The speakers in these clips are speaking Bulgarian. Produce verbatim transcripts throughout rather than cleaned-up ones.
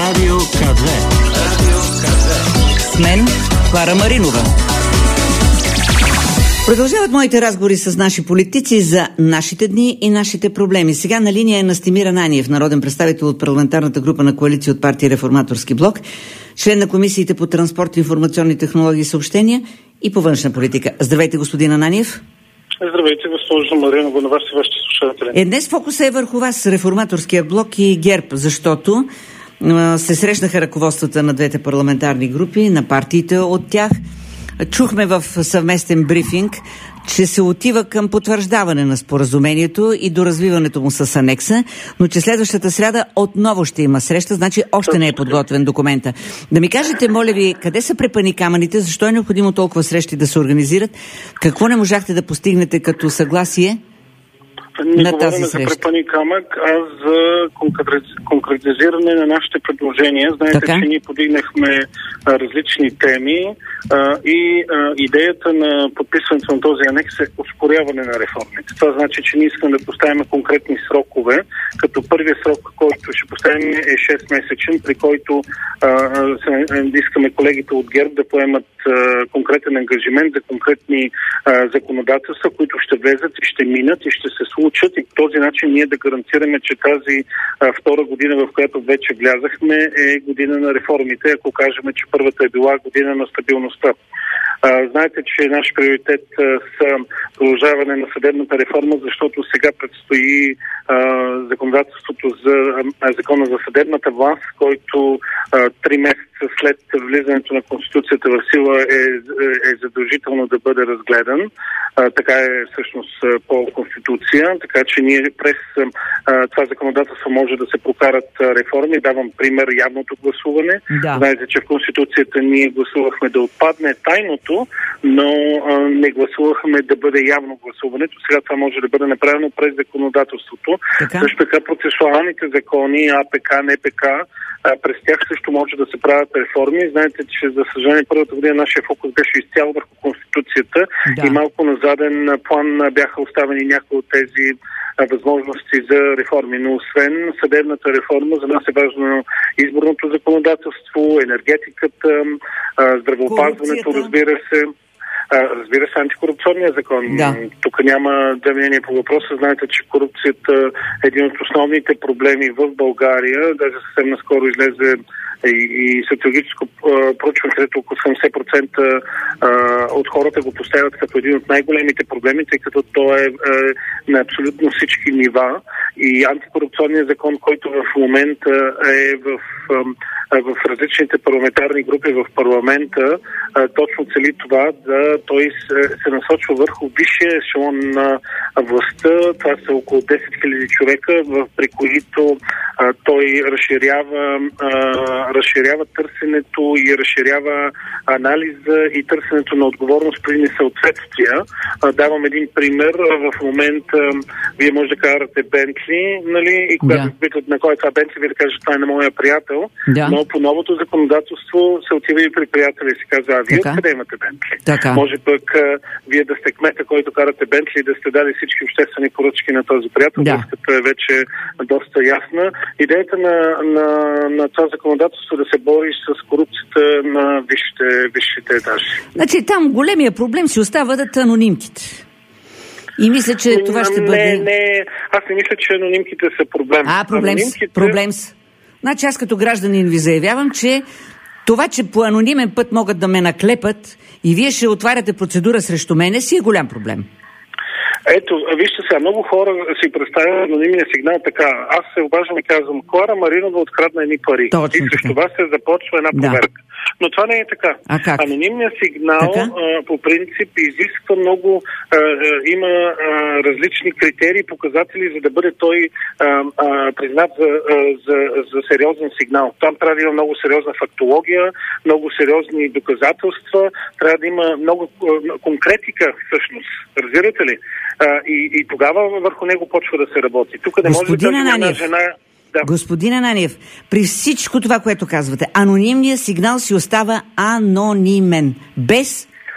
Радио Ка две. Радио Ка две. С мен Клара Маринова. Продължават моите разговори с наши политици за нашите дни и нашите проблеми. Сега на линия е Настимир Ананиев, народен представител от парламентарната група на коалиция от партия Реформаторски блок, член на комисиите по транспорт, информационни технологии и съобщения и по външна политика. Здравейте, господин Ананиев. Здравейте, госпожо Маринова, на вас и вашите слушатели. Е, днес фокуса е върху вас, Реформаторския блок и ГЕРБ, защото а, се срещнаха ръководствата на двете парламентарни групи, на партиите от тях. Чухме в съвместен брифинг, че се отива към потвърждаване на споразумението и до развиването му с анекса, но че следващата сряда отново ще има среща, значи още не е подготвен документа. Да ми кажете, моля ви, къде са препъни камъните, защо е необходимо толкова срещи да се организират, какво не можахте да постигнете като съгласие Не на тази говорим среща? за препъни камък, а за конкретизиране на нашите предложения. Знаете, така? че ние подигнахме а, различни теми а, и а, идеята на подписването на този анекс е ускоряване на реформите. Това значи, че ние искаме да поставим конкретни срокове, като първият срок, който ще поставим е шест-месечен, при който а, а, искаме колегите от ГЕРБ да поемат а, конкретен ангажимент за конкретни а, законодателства, които ще влезат и ще минат и ще се случат, и по този начин ние да гарантираме, че тази а, втора година, в която вече влязахме, е година на реформите, ако кажем, че първата е била година на стабилността. А, знаете, че наш приоритет а, са продължаване на съдебната реформа, защото сега предстои а, законодателството за а, закона за съдебната власт, който а, три месеца след влизането на Конституцията в сила е, е задължително да бъде разгледан. А, така е всъщност по Конституция, така че ние през а, това законодателство може да се прокарат а, реформи. Давам пример явното гласуване. Да. Знаете, че в Конституцията ние гласувахме да отпадне тайното, но а, не гласувахме да бъде явно гласуването. Сега това може да бъде направено през законодателството. Така? Също така процесуалните закони, АПК, НПК, през тях също може да се правят реформи. Знаете, че за съжаление първата година нашия фокус беше изцяло върху Конституцията, да. И малко на заден план бяха оставени някои от тези възможности за реформи. Но освен съдебната реформа, за нас е важно изборното законодателство, енергетиката, здравеопазването, разбира се. Разбира се, антикорупционния закон. Да. Тук няма две мнения по въпроса. Знаете, че корупцията е един от основните проблеми в България. Даже съвсем наскоро излезе и, и социологическо проучване, където около седемдесет процента от хората го поставят като един от най-големите проблеми, тъй като той е, е на абсолютно всички нива. И антикорупционният закон, който в момента е в, в различните парламентарни групи в парламента, точно цели това да той се, се насочва върху висшия ешелон на властта. Това са около десет хиляди човека, при които а, той разширява, а, разширява търсенето и разширява анализа и търсенето на отговорност при несъответствия. А, давам един пример. В момента вие може да карате Бентли, нали? И когато да. питат на кой е това Бентли, вие да кажете, това е на моя приятел. Да. Но по новото законодателство се отива и при приятели и се казва, а вие откъде имате Бентли? Така. Може пък а, вие да сте кмета, който карате Бентли, да сте дали всички обществени поръчки на този приятел. Да. Връзката е вече доста ясна. Идеята на, на, на това законодателство е да се бори с корупцията на висшите, висшите етажи. Значи там големия проблем си остават анонимките. И мисля, че това ще не, бъде... Не, аз не мисля, че анонимките са проблем. А, проблем, анонимките... проблем с... Значи аз като гражданин ви заявявам, че това, че по анонимен път могат да ме наклепат и вие ще отваряте процедура срещу мене, си е голям проблем. Ето, вижте сега, много хора си представят анонимния сигнал така. Аз се обаждам и казвам, Клара Маринова открадна едни пари. Точно и срещу така. вас се започва една проверка. Да. Но това не е така. А как? Анонимният сигнал а, по принцип изисква много, а, а, има а, различни критерии, показатели, за да бъде той а, а, признат за, а, за, за сериозен сигнал. Там трябва да има много сериозна фактология, много сериозни доказателства, трябва да има много а, конкретика всъщност. Разбирате ли? А, и, и тогава върху него почва да се работи. Тук не може да кажем една жена... Да. Господин Ананиев, при всичко това, което казвате, анонимният сигнал си остава анонимен, без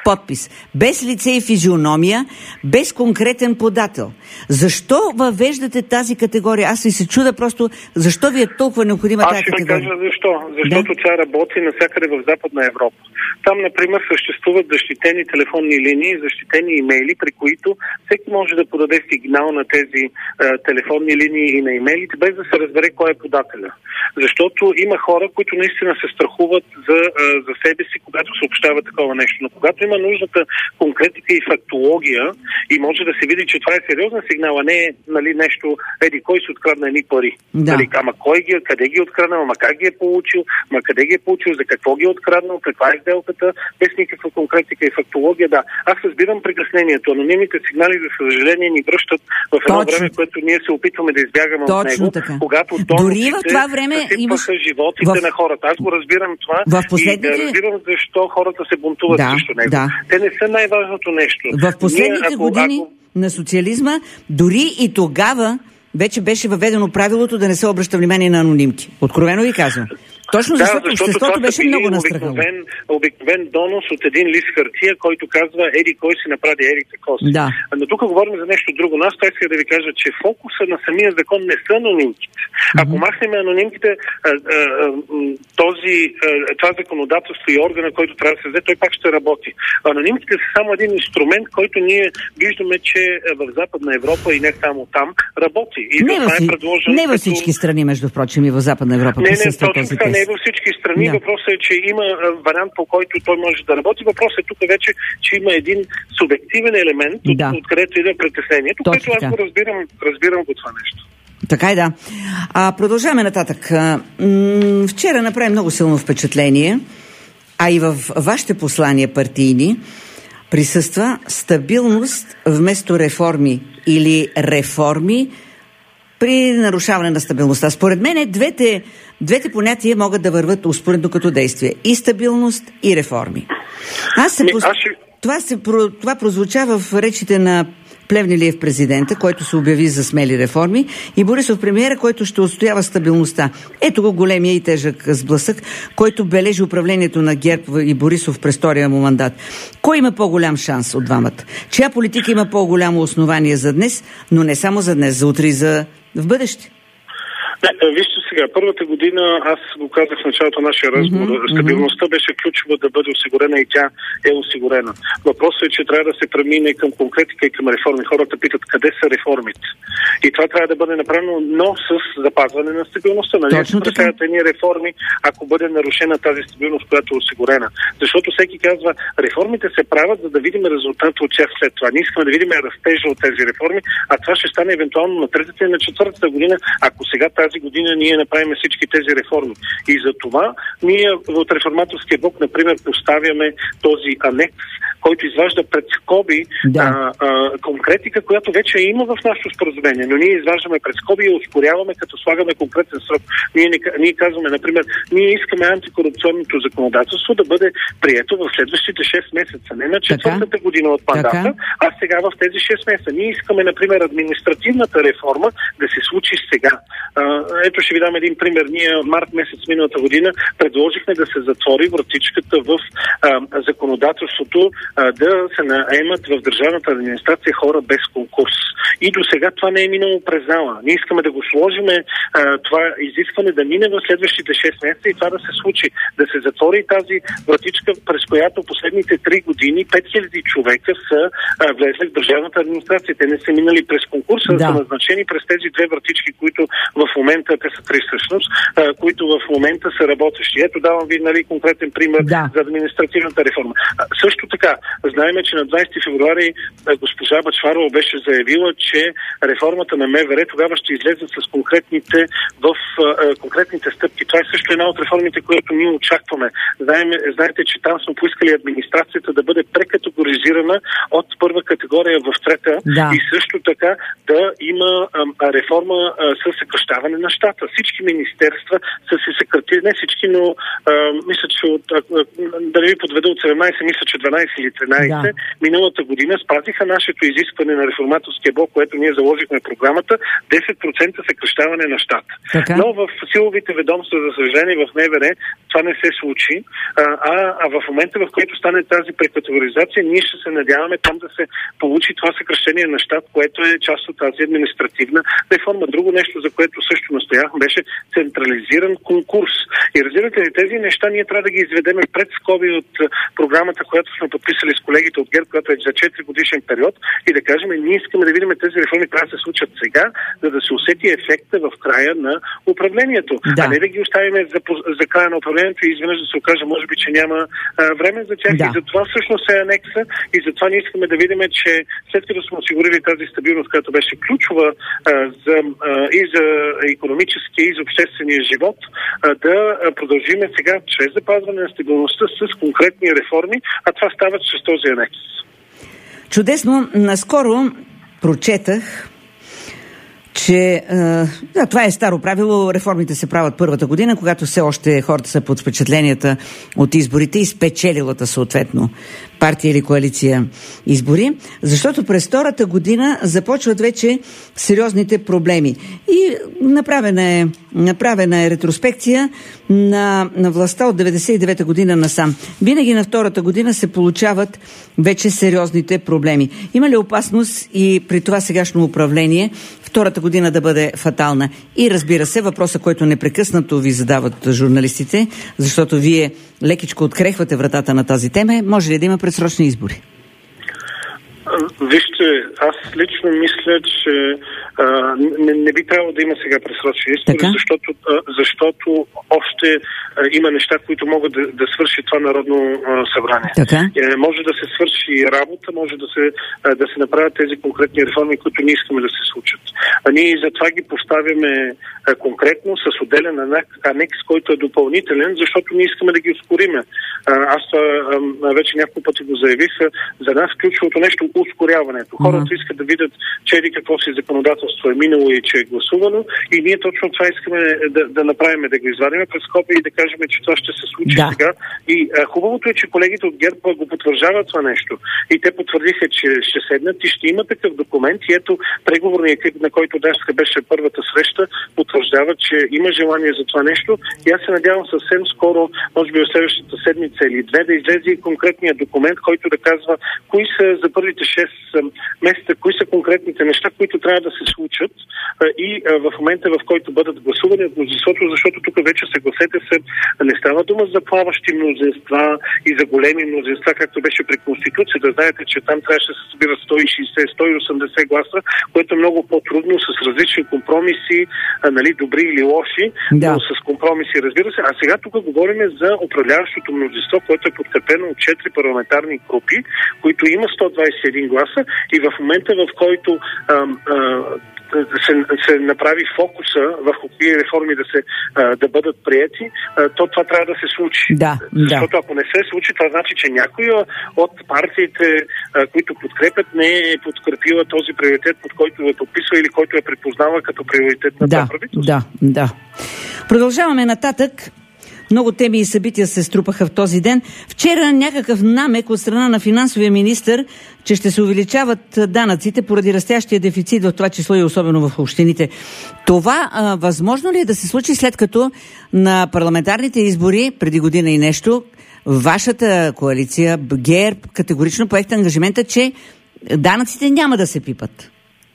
подпис, без лице и физиономия, без конкретен подател. Защо въвеждате тази категория? Аз ви се чуда просто, защо ви е толкова необходима тази категория? Аз ще ви кажа защо. Защото да? Тя работи навсякъде в Западна Европа. Там, например, съществуват защитени телефонни линии, защитени имейли, при които всеки може да подаде сигнал на тези е, телефонни линии и на имейлите, без да се разбере кой е подателя. Защото има хора, които наистина се страхуват за, е, за себе си, когато съобщава такова нещо. Но когато има нужната конкретика и фактология и може да се види, че това е сериозна сигнала, не е нали, нещо, еди, кой си открадна едни пари. Да. Нали, ама кой ги, къде ги е откраднал, ама как ги е получил, ама къде ги е получил, за какво ги е откраднал, каква е сделката, без никаква конкретика и фактология. Да, аз разбирам притеснението. Анонимните сигнали, за съжаление, ни връщат в едно Точно. време, което ние се опитваме да избягаме Точно от него, така. когато дори в това време съсипваха имаш... животите в... на хората. Аз го разбирам това в последните... и разбирам защо хората се бунтуват да, срещу него. Да. Те не са най-важното нещо. В последните ние, ако, години ако... на социализма, дори и тогава вече беше въведено правилото да не се обръща внимание на анонимки. Откровено ви казвам. Точно защото, да, защото обществото беше много настрахало. Обикновен, обикновен донос от един лист хартия, който казва еди кой си направи еди какво си. Да. Но тук говорим за нещо друго. Аз това исках да ви кажа, че фокуса на самия закон не са анонимките. Mm-hmm. Ако махнем анонимките, този, това законодателство и органа, който трябва да се взе, той пак ще работи. Анонимките са само един инструмент, който ние виждаме, че в Западна Европа и не само там работи. И не, във, е предложен, не във всички като... страни, между прочим, и в Западна Европа. Не, не, точно така, не във всички страни. Да. Въпросът е, че има вариант, по който той може да работи. Въпросът е тук вече, че има един субективен елемент, да. от, откъдето иде притеснението, което аз го разбирам, разбирам го това нещо. Така и да. А, продължаваме нататък. М- вчера направи много силно впечатление, а и в вашите послания партийни присъства стабилност вместо реформи или реформи при нарушаване на стабилността. Според мен двете, двете понятия могат да върват успоредно като действие. И стабилност, и реформи. Аз се Не, пос... аз ще... това, се, това прозвуча в речите на Плевнелиев президента, който се обяви за смели реформи, и Борисов премиера, който ще отстоява стабилността. Ето го големия и тежък сблъсък, който бележи управлението на ГЕРБ и Борисов през втория му мандат. Кой има по-голям шанс от двамата? Чия политика има по-голямо основание за днес, но не само за днес, за утре и за в бъдеще? Не, вижте сега, първата година, аз го казах в началото на нашия разговор, mm-hmm. стабилността беше ключова да бъде осигурена и тя е осигурена. Въпросът е, че трябва да се премине към конкретика и към реформи. Хората питат къде са реформите. И това трябва да бъде направено, но с запазване на стабилността. Нали? Точно така. Едни реформи, ако бъде нарушена тази стабилност, която е осигурена. Защото всеки казва, реформите се правят, за да видим резултата от тях след това. Ние искаме да видим растежа от тези реформи, а това ще стане евентуално на третата и на четвъртата година, ако сега тази година ние направим всички тези реформи. И за това ние от Реформаторския блок, например, поставяме този анекс, който изважда пред скоби да. а, а, конкретика, която вече има в нашето споразумение, но ние изваждаме пред скоби и ускоряваме, като слагаме конкретен срок. Ние, ние казваме, например, ние искаме антикорупционното законодателство да бъде прието в следващите шест месеца, не на четвъртата година от мандата, а сега в тези шест месеца. Ние искаме, например, административната реформа да се случи сега. А, ето ще ви дам един пример. Ние март месец миналата година предложихме да се затвори вратичката в а, законодателството а, да се наемат в държавната администрация хора без конкурс. И до сега това не е минало през зала. Ние искаме да го сложиме а, това изискване да мине в следващите шест месеца и това да се случи. Да се затвори тази вратичка, през която последните три години пет хиляди човека са а, влезли в държавната администрация. Те не са минали през конкурса, да. са назначени през тези две вратички, които в момента, те са три всъщност, а, които в момента са работещи. Ето давам ви нали, конкретен пример да. за административната реформа. А, също така, знаем, че на двадесети февруари госпожа Бъчварова беше заявила, че реформата на МВР тогава ще излезе с конкретните, в, а, конкретните стъпки. Това е също една от реформите, които ние очакваме. Знаем, знаете, че там сме поискали администрацията да бъде прекатегоризирана от първа категория в трета да. и също така да има а, реформа а, със съкръщаване съкръщаване на щата. Всички министерства са се съкратили, не всички, но а, мисля, че от, а, да не ви подведа от седемнайсет, мисля, че дванайсет или тринайсет, да. Миналата година спазиха нашето изискване на реформаторския блок, което ние заложихме в програмата, десет процента съкръщаване на щата. Така? Но в силовите ведомства, за съжаление, в МВР това не се случи, а, а, а в момента, в който стане тази прекатегоризация, ние ще се надяваме там да се получи това съкращение на щат, което е част от тази административна реформа. Друго нещо, за което също настояхме, беше централизиран конкурс. И разбирате ли, тези неща ние трябва да ги изведеме пред скоби от програмата, която сме подписали с колегите от ГЕРБ, която е за четири годишен период, и да кажем, ние искаме да видим тези реформи трябва да се случат сега, за да се усети ефекта в края на управлението. Да. А не да ги оставим за, за края на управлението и изведнъж да се окаже, може би, че няма а, време за тях. Да. И за това всъщност е анекса и затова ние искаме да видим, че след като сме осигурили тази стабилност, която беше ключова а, за, а, и за икономическия, и за обществения живот, а, да продължиме сега чрез запазване на стабилността с конкретни реформи, а това става чрез този анекс. Чудесно. Наскоро прочетах, че да, това е старо правило. Реформите се правят първата година, когато все още хората са под впечатленията от изборите и спечелилата съответно партия или коалиция избори, защото през втората година започват вече сериозните проблеми. И направена е, направена е ретроспекция на, на властта от деветдесет и девета година насам. Винаги на втората година се получават вече сериозните проблеми. Има ли опасност и при това сегашно управление втората година да бъде фатална? И разбира се, въпроса, който непрекъснато ви задават журналистите, защото вие лекичко открехвате вратата на тази тема, е, може ли да има предсрочни избори? Вижте, аз лично мисля, че а, не, не би трябвало да има сега пресрочни избори, защото, а, защото още а, има неща, които могат да, да свърши това народно а, събрание. Е, може да се свърши работа, може да се, а, да се направят тези конкретни реформи, които ние искаме да се случат. А ние затова ги поставяме а, конкретно с отделен анекс, който е допълнителен, защото ние искаме да ги ускориме. А, аз а, а, вече няколко пъти го заявих. За нас ключовото нещо ускоряването. Хората uh-huh. искат да видят, че еди какво си законодателство е минало и че е гласувано, и ние точно това искаме да, да направим, да го извадим през скоби и да кажем, че това ще се случи да. сега. И а, хубавото е, че колегите от ГЕРБ го потвърждават това нещо. И те потвърдиха, че ще седнат и ще има такъв документ. И ето преговорният екип, на който днес беше първата среща, потвърждава, че има желание за това нещо. И аз се надявам съвсем скоро, може би в следващата седмица или две, да излезе и конкретният документ, който да казва кои са за първите шест месеца, кои са конкретните неща, които трябва да се случат и в момента, в който бъдат гласувани от мнозинството, защото тук вече, съгласете се, не става дума за плаващи мнозинства и за големи мнозинства, както беше при Конституция. Да знаете, че там трябваше да се събират сто и шейсет - сто и осемдесет гласа, което е много по-трудно с различни компромиси, нали, добри или лоши, да. но с компромиси, разбира се. А сега тук говорим за управляващото мнозинство, което е подкрепено от четири парламентарни групи, които има сто двадесет и един гласа, и в момента, в който а, а, се, се направи фокуса върху кои реформи да, се, а, да бъдат приети, а, то това трябва да се случи. Да, Защото да. ако не се случи, това значи, че някой от партиите, а, които подкрепят, не е подкрепила този приоритет, под който е подписва или който е припознава като приоритет на да, това правителство. Да, да. Продължаваме нататък. Много теми и събития се струпаха в този ден. Вчера някакъв намек от страна на финансовия министър, че ще се увеличават данъците поради растящия дефицит, в това число и особено в общините. Това а, възможно ли е да се случи, след като на парламентарните избори преди година и нещо вашата коалиция ГЕРБ категорично поехте ангажимента, че данъците няма да се пипат?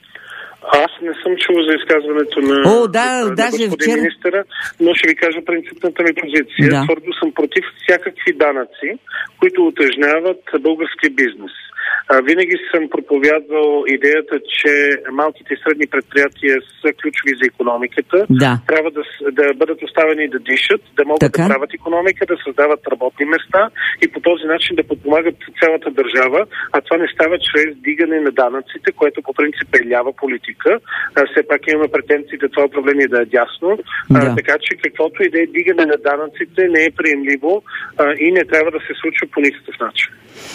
Аз не съм чул за изказването на, О, да, на даже господин вчера... министъра, но ще ви кажа принципната ми позиция. Да. Твърдо съм против всякакви данъци, които утежняват българския бизнес. А, винаги съм проповядвал идеята, че малките и средни предприятия са ключови за икономиката. Да. Трябва да, да бъдат оставени да дишат, да могат така да правят икономика, да създават работни места и по този начин да подпомагат цялата държава. А това не става чрез дигане на данъците, което по принцип е лява политика. А, все пак имаме претенциите това управление да е дясно. Да. А, така че каквото и да е дигане на данъците не е приемливо а, и не трябва да се случва по никакъв начин.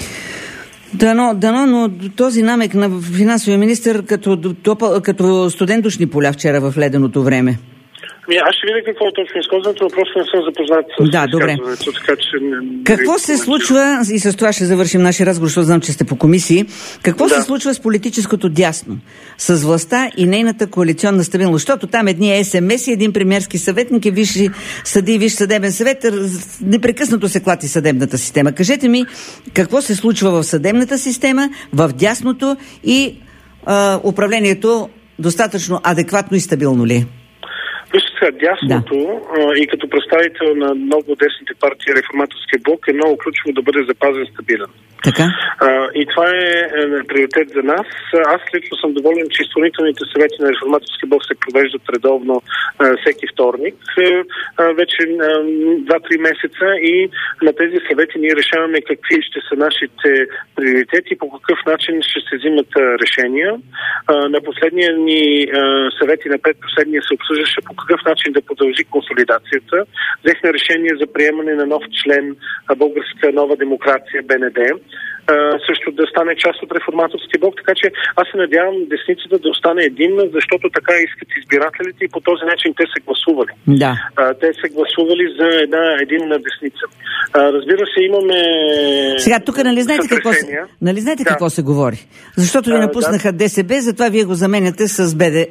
Дано, дано, но този намек на финансовия министър като, като студент душни поля вчера в леденото време. Ами, аз ще видя какво е точно изказването, но просто не съм запознат с да, добре. изказването, така че... Не, какво не се случва, и с това ще завършим нашия разговор, защото знам, че сте по комисии, какво да. се случва с политическото дясно, с властта и нейната коалиционна стабилност? Защото там едни ес ем ес и един премиерски съветник и висши съди и висш съдебен съвет, непрекъснато се клати съдебната система. Кажете ми, какво се случва в съдебната система, в дясното и а, управлението достатъчно адекватно и стабилно ли? Вижте сега, дясното да. а, и като представител на много десните партии Реформаторския блок е много ключово да бъде запазен стабилен. Така? А, и това е, е приоритет за нас. Аз лично съм доволен, че изпълнителните съвети на Реформаторския блок се провеждат редовно а, всеки вторник. А, вече два-три месеца и на тези съвети ние решаваме какви ще са нашите приоритети и по какъв начин ще се взимат а, решения. А, на последния ни а, съвети на пет последния се обсъждаше по какъв начин да продължи консолидацията. Взехме решение за приемане на нов член Българска нова демокрация, Б Н Д. Uh, също да стане част от Реформаторския блок, така че аз се надявам десницата да остане единна, защото така искат избирателите и по този начин те са гласували. Да. Uh, те са гласували за една единна десница. Uh, разбира се, имаме... Сега, тук нали знаете, какво се, нали знаете да. какво се говори? Защото ви напуснаха uh, да. Д С Б, затова вие го заменяте с Б Д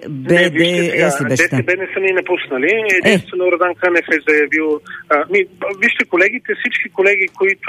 С. Д С Б не са ни напуснали. Единствено е. Радан Кънев е заявил... Uh, ми, вижте, колегите, всички колеги, които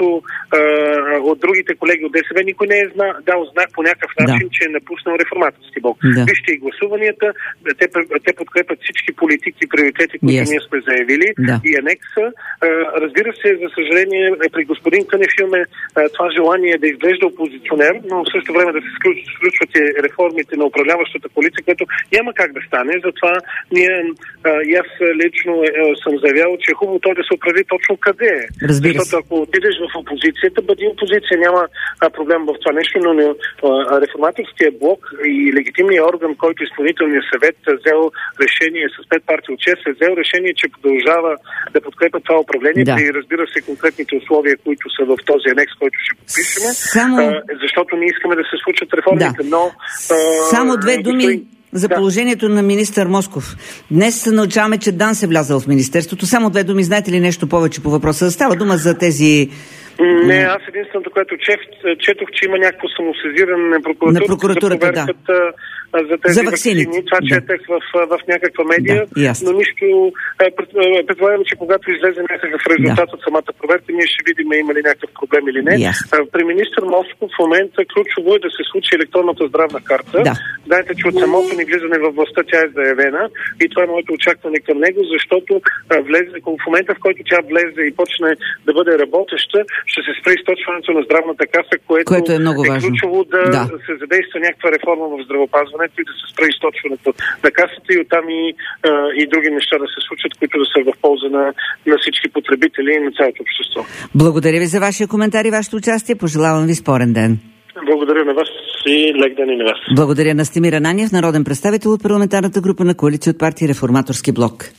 uh, от другите колеги от Д С Б, никой не е зна, дал знак по някакъв начин, да. че е напуснал Реформаторски блок. Да. Вижте и гласуванията, те, те подкрепят всички политики и приоритети, които yes. ние сме заявили да. и анекса. Разбира се, за съжаление, при господин Кънев имаме това желание да изглежда опозиционер, но в същото време да се включват и реформите на управляващата коалиция, което няма как да стане. Затова ние, и аз лично съм заявял, че е хубаво той да се определи точно къде е. Защото ако отидеш в опозицията, бъди опозиция, няма проблем в това нещо, но Реформаторския блок и легитимният орган, който изпълнителният съвет взел решение с пет партии от шест, е взел решение, че продължава да подкрепя това управление да. при, разбира се, конкретните условия, които са в този анекс, който ще подпишем, Само... защото ние искаме да се случат реформите. Да. Но, Само две думи господин... за положението да. на министър Москов. Днес научаваме, че ДАНС е влязъл в министерството. Само две думи. Знаете ли нещо повече по въпроса? Става дума за тези... Не, аз единственото, което чет, четох, че има някакво самосезиране на прокуратурата, на прокуратурата за проверката да. за тези за ваксини. Това да. четах в, в някаква медия, да, но нищо... Предполагам, че когато излезе някакъв резултат да. от самата проверка, ние ще видим има ли някакъв проблем или не. Yes. При министър Москов в момента ключово е да се случи електронната здравна карта. Да. Знаете, че от самото ни влизане във властта тя е заявена и това е моето очакване към него, защото влезе, в момента, в който тя влезе и почне да бъде работеща, ще се спре източването на здравната каса, което, което е, много е ключово да, да се задейства някаква реформа в здравеопазването и да се спре източването на касата и оттам и, а, и други неща да се случат, които да са в полза на, на всички потребители и на цялото общество. Благодаря ви за вашия коментар и вашето участие. Пожелавам ви спорен ден. Благодаря на вас и лек ден и на вас. Благодаря на Стимир Ананиев, народен представител от парламентарната група на коалиция от партия Реформаторски блок.